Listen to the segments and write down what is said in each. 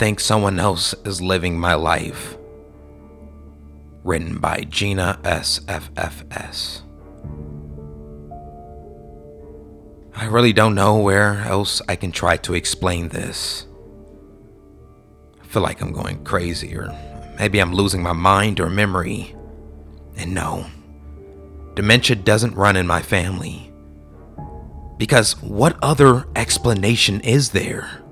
think someone else is living my life. Written by Gina SFFS. I really don't know where else I can try to explain this. I feel like I'm going crazy, or maybe I'm losing my mind or memory. And no, dementia doesn't run in my family. Because what other explanation is there?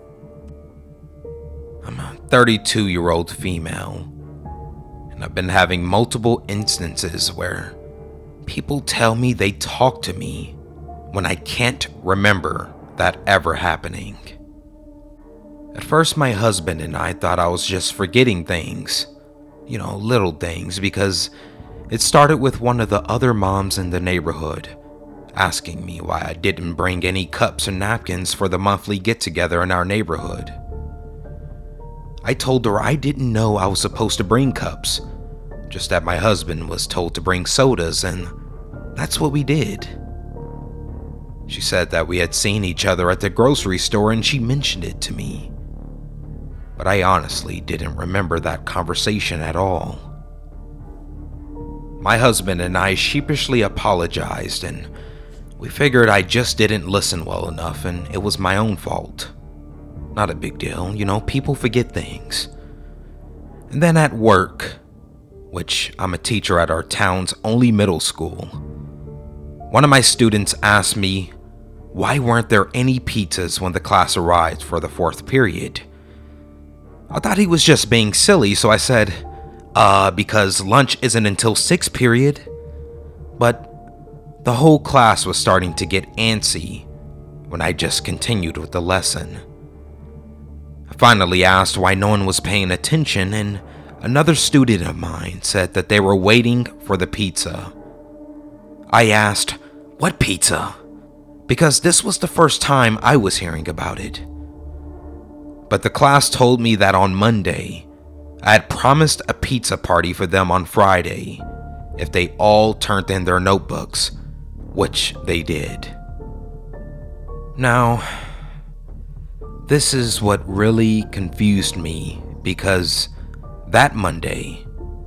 I'm a 32-year-old female, and I've been having multiple instances where people tell me they talk to me when I can't remember that ever happening. At first, my husband and I thought I was just forgetting things, little things, because it started with one of the other moms in the neighborhood asking me why I didn't bring any cups or napkins for the monthly get-together in our neighborhood. I told her I didn't know I was supposed to bring cups, just that my husband was told to bring sodas, and that's what we did. She said that we had seen each other at the grocery store and she mentioned it to me. But I honestly didn't remember that conversation at all. My husband and I sheepishly apologized, and we figured I just didn't listen well enough and it was my own fault. Not a big deal, people forget things. And then at work, which I'm a teacher at our town's only middle school, one of my students asked me, why weren't there any pizzas when the class arrived for the fourth period? I thought he was just being silly, so I said, because lunch isn't until 6th period. But the whole class was starting to get antsy when I just continued with the lesson. I finally asked why no one was paying attention, and another student of mine said that they were waiting for the pizza. I asked, what pizza? Because this was the first time I was hearing about it. But the class told me that on Monday, I had promised a pizza party for them on Friday if they all turned in their notebooks, which they did. Now, this is what really confused me, because that Monday,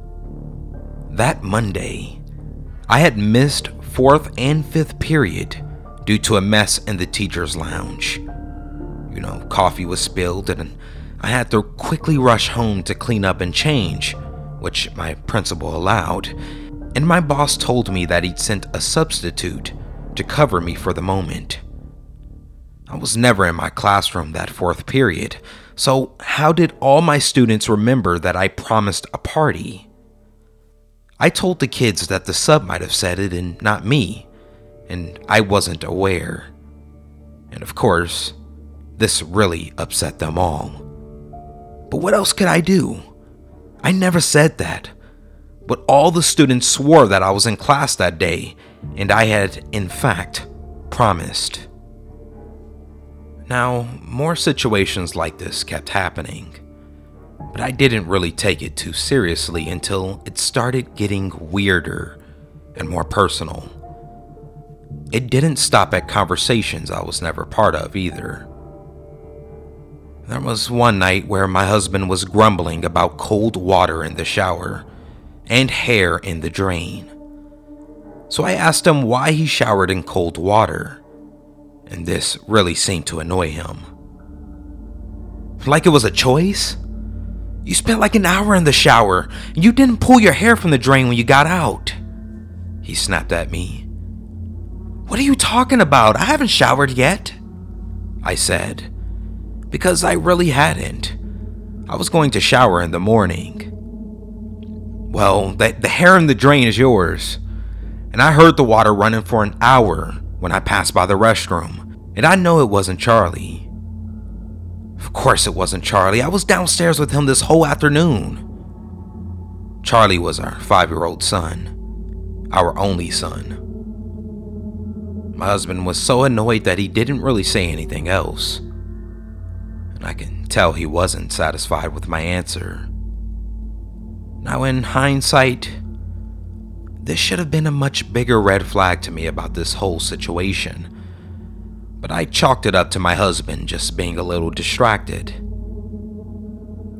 I had missed 4th and 5th period due to a mess in the teacher's lounge. Coffee was spilled and I had to quickly rush home to clean up and change, which my principal allowed, and my boss told me that he'd sent a substitute to cover me for the moment. I was never in my classroom that 4th period, so how did all my students remember that I promised a party? I told the kids that the sub might have said it and not me, and I wasn't aware. And of course, this really upset them all. But what else could I do? I never said that. But all the students swore that I was in class that day, and I had, in fact, promised. Now, more situations like this kept happening, but I didn't really take it too seriously until it started getting weirder and more personal. It didn't stop at conversations I was never part of either. There was one night where my husband was grumbling about cold water in the shower and hair in the drain. So I asked him why he showered in cold water, and this really seemed to annoy him. Like it was a choice? You spent like an hour in the shower, and you didn't pull your hair from the drain when you got out, he snapped at me. What are you talking about? I haven't showered yet, I said, because I really hadn't. I was going to shower in the morning. Well, the hair in the drain is yours, and I heard the water running for an hour when I passed by the restroom, and I know it wasn't Charlie. Of course it wasn't Charlie. I was downstairs with him this whole afternoon. Charlie was our 5-year-old son, our only son. My husband was so annoyed that he didn't really say anything else, and I can tell he wasn't satisfied with my answer. Now, in hindsight, this should have been a much bigger red flag to me about this whole situation, but I chalked it up to my husband just being a little distracted.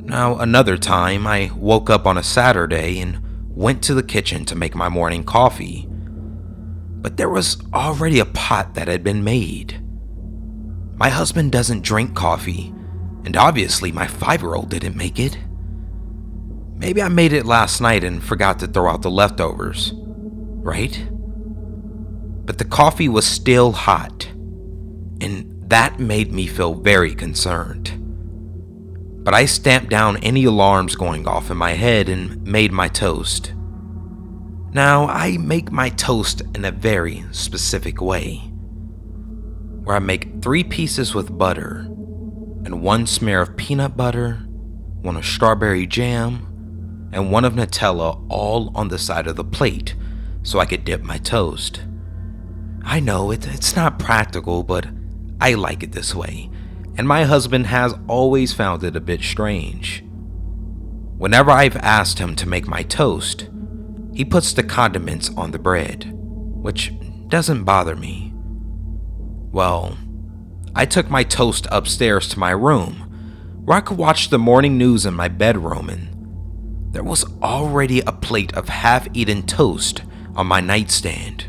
Now, another time, I woke up on a Saturday and went to the kitchen to make my morning coffee, but there was already a pot that had been made. My husband doesn't drink coffee, and obviously my 5-year-old didn't make it. Maybe I made it last night and forgot to throw out the leftovers, right? But the coffee was still hot, and that made me feel very concerned. But I stamped down any alarms going off in my head and made my toast. Now, I make my toast in a very specific way, where I make 3 pieces with butter, and 1 smear of peanut butter, 1 of strawberry jam, and 1 of Nutella, all on the side of the plate so I could dip my toast. I know it's not practical, but I like it this way, and my husband has always found it a bit strange. Whenever I've asked him to make my toast, he puts the condiments on the bread, which doesn't bother me. Well, I took my toast upstairs to my room, where I could watch the morning news in my bedroom, and there was already a plate of half-eaten toast on my nightstand.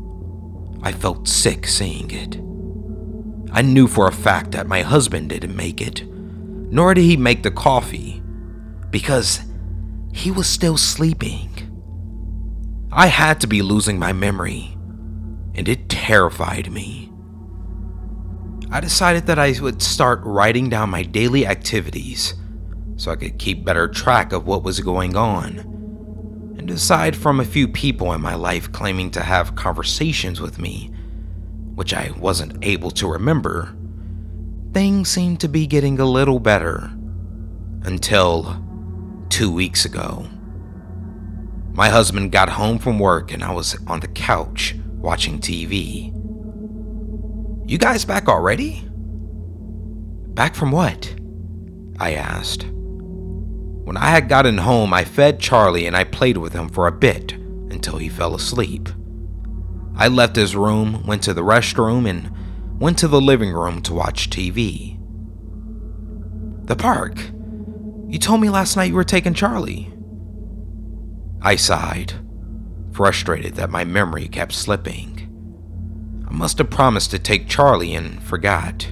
I felt sick seeing it. I knew for a fact that my husband didn't make it, nor did he make the coffee, because he was still sleeping. I had to be losing my memory, and it terrified me. I decided that I would start writing down my daily activities so I could keep better track of what was going on, and aside from a few people in my life claiming to have conversations with me, which I wasn't able to remember, things seemed to be getting a little better until 2 weeks ago. My husband got home from work and I was on the couch watching TV. "You guys back already?" "Back from what?" I asked. When I had gotten home, I fed Charlie and I played with him for a bit until he fell asleep. I left his room, went to the restroom, and went to the living room to watch TV. "The park? You told me last night you were taking Charlie." I sighed, frustrated that my memory kept slipping. I must have promised to take Charlie and forgot.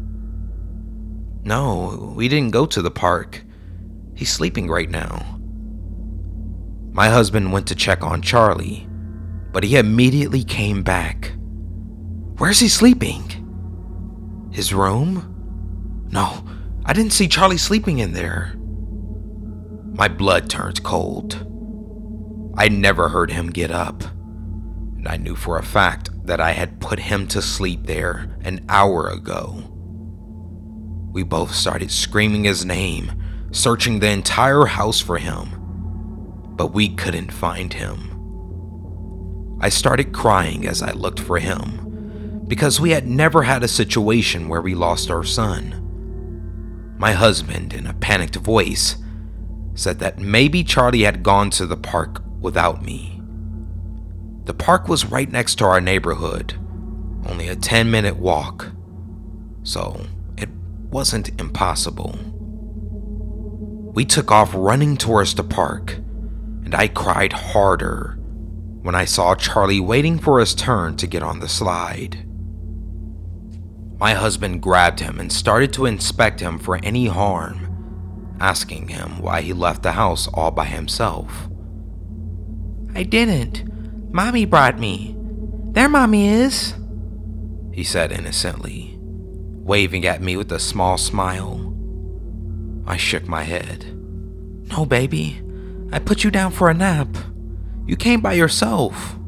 "No, we didn't go to the park. He's sleeping right now." My husband went to check on Charlie, but he immediately came back. "Where's he sleeping?" "His room? No, I didn't see Charlie sleeping in there." My blood turned cold. I never heard him get up, and I knew for a fact that I had put him to sleep there an hour ago. We both started screaming his name, searching the entire house for him, but we couldn't find him. I started crying as I looked for him, because we had never had a situation where we lost our son. My husband, in a panicked voice, said that maybe Charlie had gone to the park without me. The park was right next to our neighborhood, only a 10-minute walk, so it wasn't impossible. We took off running towards the park, and I cried harder when I saw Charlie waiting for his turn to get on the slide. My husband grabbed him and started to inspect him for any harm, asking him why he left the house all by himself. "I didn't. Mommy brought me. There Mommy is," he said innocently, waving at me with a small smile. I shook my head. "No, baby. I put you down for a nap. You came by yourself."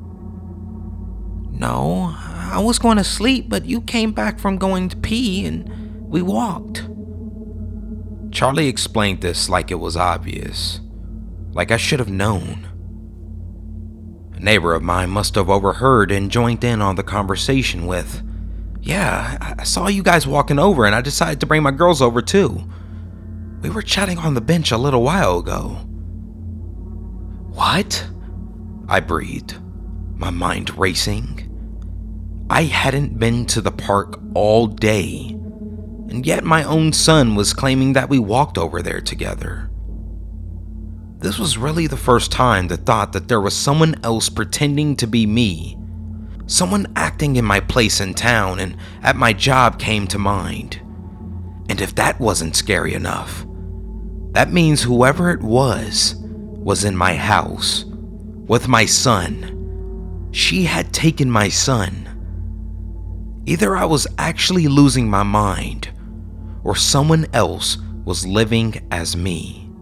"No, I was going to sleep, but you came back from going to pee and we walked." Charlie explained this like it was obvious, like I should have known. A neighbor of mine must have overheard and joined in on the conversation with, "Yeah, I saw you guys walking over and I decided to bring my girls over too. We were chatting on the bench a little while ago." "What?" I breathed, my mind racing. I hadn't been to the park all day, and yet my own son was claiming that we walked over there together. This was really the first time the thought that there was someone else pretending to be me, someone acting in my place in town and at my job came to mind. And if that wasn't scary enough, that means whoever it was in my house with my son. She had taken my son. Either I was actually losing my mind, or someone else was living as me.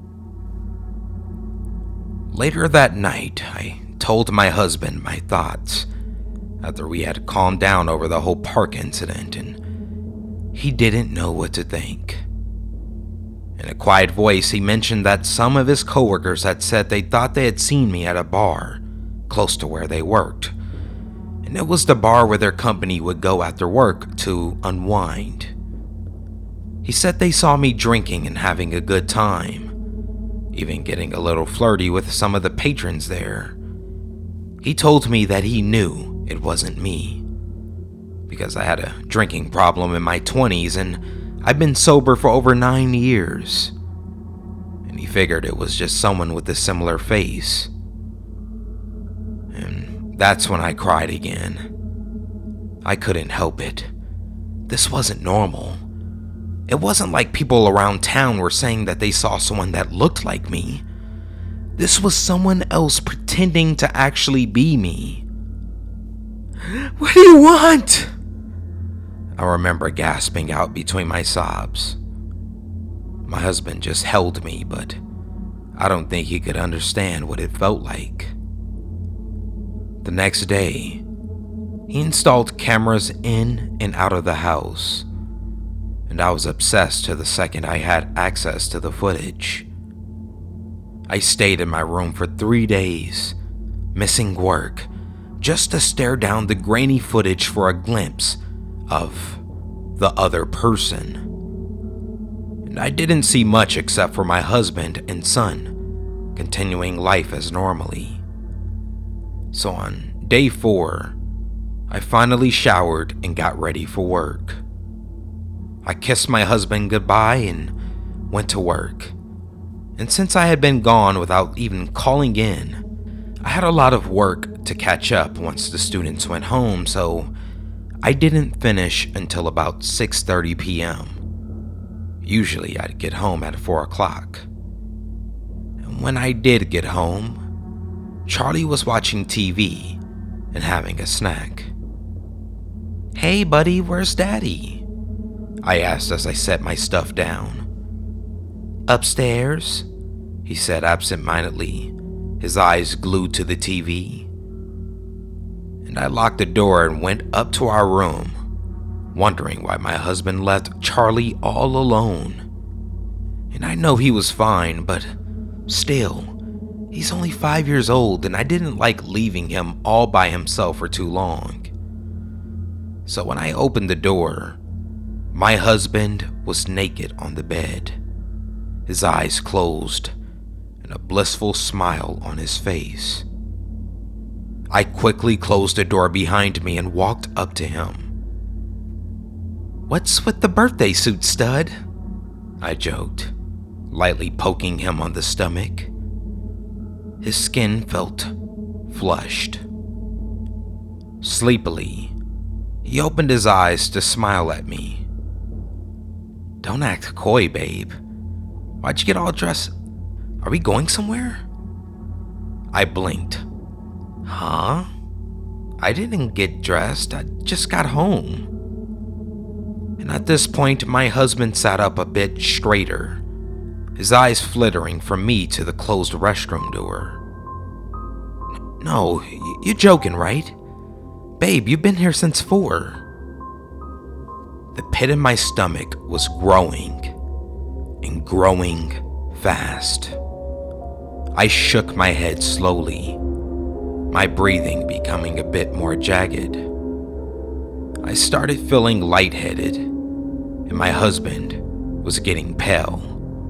Later that night, I told my husband my thoughts after we had calmed down over the whole park incident, and he didn't know what to think. In a quiet voice, he mentioned that some of his coworkers had said they thought they had seen me at a bar close to where they worked, and it was the bar where their company would go after work to unwind. He said they saw me drinking and having a good time, even getting a little flirty with some of the patrons there. He told me that he knew it wasn't me, because I had a drinking problem in my 20s and I've been sober for over 9 years, and he figured it was just someone with a similar face. And that's when I cried again. I couldn't help it. This wasn't normal. It wasn't like people around town were saying that they saw someone that looked like me. This was someone else pretending to actually be me. "What do you want?" I remember gasping out between my sobs. My husband just held me, but I don't think he could understand what it felt like. The next day, he installed cameras in and out of the house, and I was obsessed to the second I had access to the footage. I stayed in my room for 3 days, missing work, just to stare down the grainy footage for a glimpse of the other person. And I didn't see much except for my husband and son continuing life as normally. So on day 4, I finally showered and got ready for work. I kissed my husband goodbye and went to work. And since I had been gone without even calling in, I had a lot of work to catch up once the students went home, so I didn't finish until about 6:30 p.m. Usually I'd get home at 4 o'clock. And when I did get home, Charlie was watching TV and having a snack. "Hey buddy, where's Daddy?" I asked as I set my stuff down. "Upstairs," he said absent-mindedly, his eyes glued to the TV. And I locked the door and went up to our room, wondering why my husband left Charlie all alone. And I know he was fine, but still, he's only 5 years old and I didn't like leaving him all by himself for too long. So when I opened the door, my husband was naked on the bed, his eyes closed and a blissful smile on his face. I quickly closed the door behind me and walked up to him. "What's with the birthday suit, stud?" I joked, lightly poking him on the stomach. His skin felt flushed. Sleepily, he opened his eyes to smile at me. "Don't act coy, babe. Why'd you get all dressed? Are we going somewhere?" I blinked. "Huh? I didn't get dressed. I just got home." And at this point, my husband sat up a bit straighter, his eyes flittering from me to the closed restroom door. "No, you're joking, right? Babe, you've been here since 4. The pit in my stomach was growing, and growing fast. I shook my head slowly, my breathing becoming a bit more jagged. I started feeling lightheaded, and my husband was getting pale.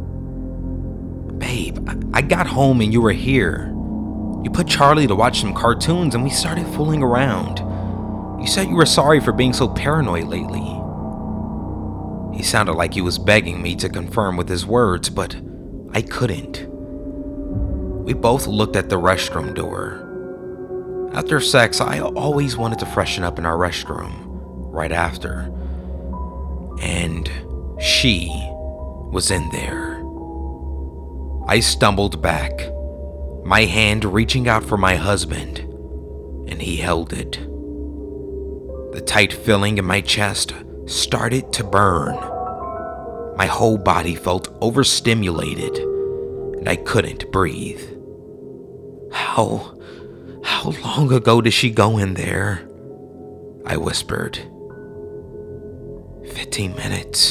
"Babe, I got home and you were here. You put Charlie to watch some cartoons and we started fooling around. You said you were sorry for being so paranoid lately." He sounded like he was begging me to confirm with his words, but I couldn't. We both looked at the restroom door. After sex, I always wanted to freshen up in our restroom right after. And she was in there. I stumbled back, my hand reaching out for my husband, and he held it. The tight feeling in my chest started to burn. My whole body felt overstimulated, and I couldn't breathe. How long ago did she go in there? I whispered. 15 minutes.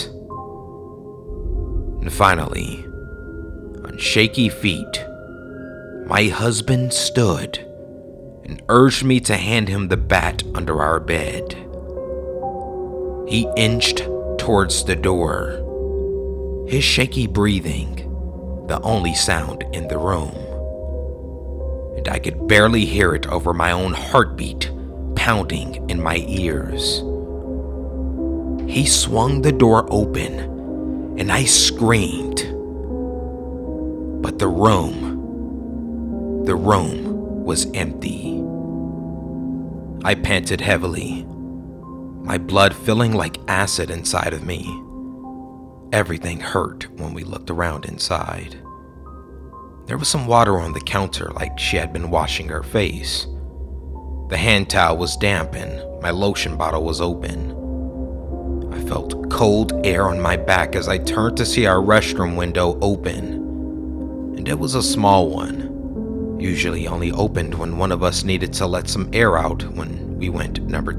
And finally, on shaky feet, my husband stood and urged me to hand him the bat under our bed. He inched towards the door, his shaky breathing the only sound in the room, and I could barely hear it over my own heartbeat pounding in my ears. He swung the door open, and I screamed. But the room was empty. I panted heavily, my blood feeling like acid inside of me. Everything hurt when we looked around inside. There was some water on the counter like she had been washing her face. The hand towel was damp and my lotion bottle was open. I felt cold air on my back as I turned to see our restroom window open. And it was a small one, usually only opened when one of us needed to let some air out when we went number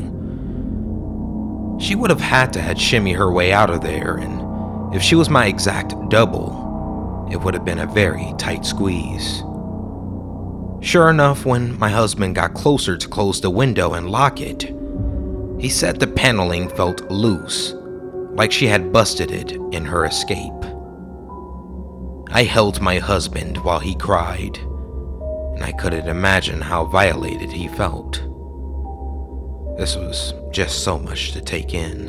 2. She would have had to shimmy her way out of there, and if she was my exact double, it would have been a very tight squeeze. Sure enough, when my husband got closer to close the window and lock it, he said the paneling felt loose, like she had busted it in her escape. I held my husband while he cried, and I couldn't imagine how violated he felt. This was just so much to take in.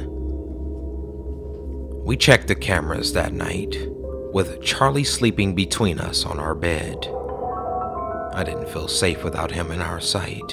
We checked the cameras that night, with Charlie sleeping between us on our bed. I didn't feel safe without him in our sight.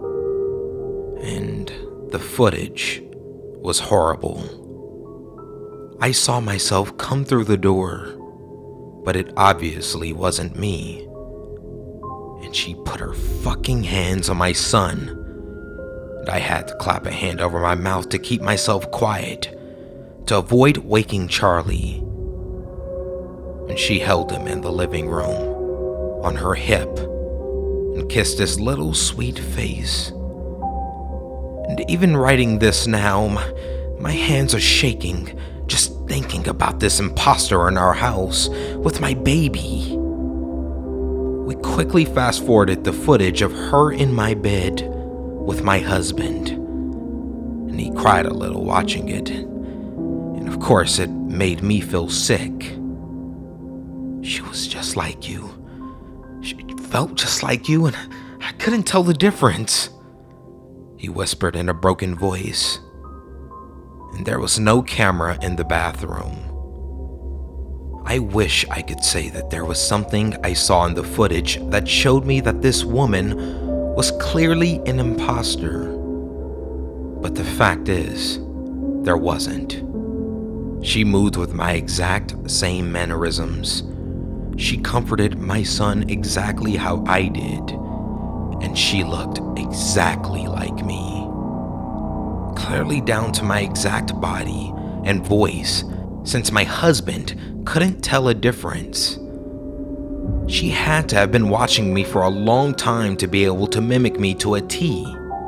And the footage was horrible. I saw myself come through the door, but it obviously wasn't me. And she put her fucking hands on my son, and I had to clap a hand over my mouth to keep myself quiet, to avoid waking Charlie. And she held him in the living room, on her hip, and kissed his little sweet face. And even writing this now, my hands are shaking just thinking about this imposter in our house with my baby. We quickly fast-forwarded the footage of her in my bed with my husband, and he cried a little watching it. And of course, it made me feel sick. She was just like you. She felt just like you, and I couldn't tell the difference, he whispered in a broken voice. And there was no camera in the bathroom. I wish I could say that there was something I saw in the footage that showed me that this woman was clearly an imposter. But the fact is, there wasn't. She moved with my exact same mannerisms. She comforted my son exactly how I did, and she looked exactly like me. Clearly down to my exact body and voice, since my husband couldn't tell a difference. She had to have been watching me for a long time to be able to mimic me to a T.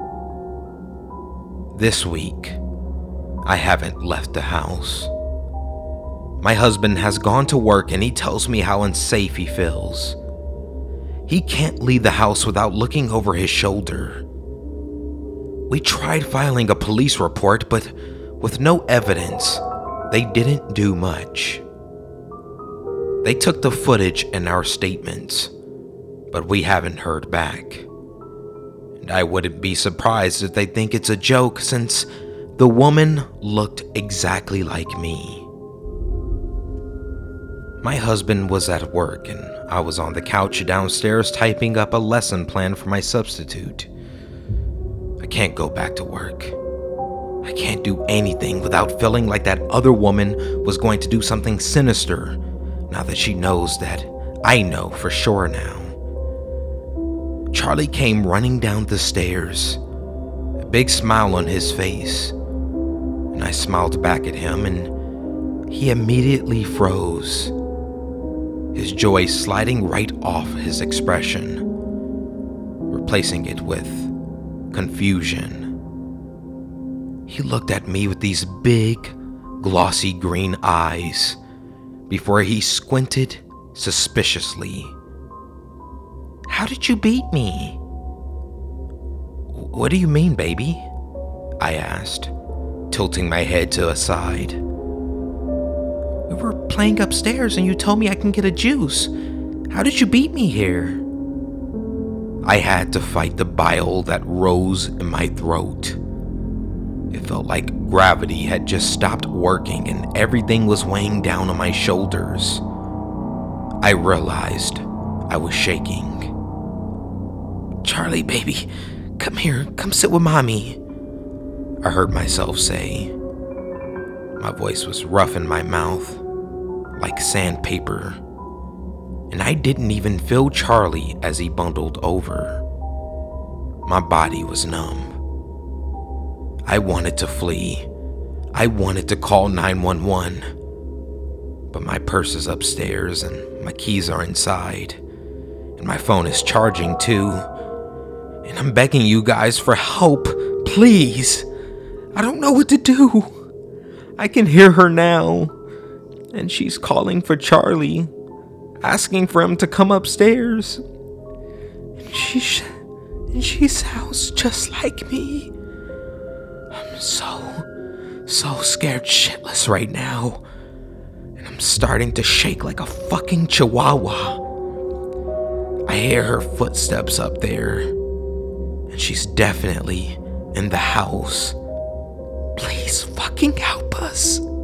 This week, I haven't left the house. My husband has gone to work and he tells me how unsafe he feels. He can't leave the house without looking over his shoulder. We tried filing a police report, but with no evidence, they didn't do much. They took the footage and our statements, but we haven't heard back. And I wouldn't be surprised if they think it's a joke, since The woman looked exactly like me. My husband was at work and I was on the couch downstairs typing up a lesson plan for my substitute. I can't go back to work. I can't do anything without feeling like that other woman was going to do something sinister now that she knows that I know for sure now. Charlie came running down the stairs, a big smile on his face, and I smiled back at him and he immediately froze, his joy sliding right off his expression, replacing it with confusion. He looked at me with these big, glossy green eyes before he squinted suspiciously. "How did you beat me?" "What do you mean, baby?" I asked, tilting my head to a side. "We were playing upstairs and you told me I can get a juice. How did you beat me here?" I had to fight the bile that rose in my throat. It felt like gravity had just stopped working and everything was weighing down on my shoulders. I realized I was shaking. "Charlie, baby, come here, come sit with mommy," I heard myself say. My voice was rough in my mouth, like sandpaper, and I didn't even feel Charlie as he bundled over. My body was numb. I wanted to flee. I wanted to call 911. But my purse is upstairs and my keys are inside. And my phone is charging too. And I'm begging you guys for help, please. I don't know what to do. I can hear her now. And she's calling for Charlie, asking for him to come upstairs. And she sounds just like me. I'm so scared shitless right now. And I'm starting to shake like a fucking chihuahua. I hear her footsteps up there. And she's definitely in the house. Please fucking help us.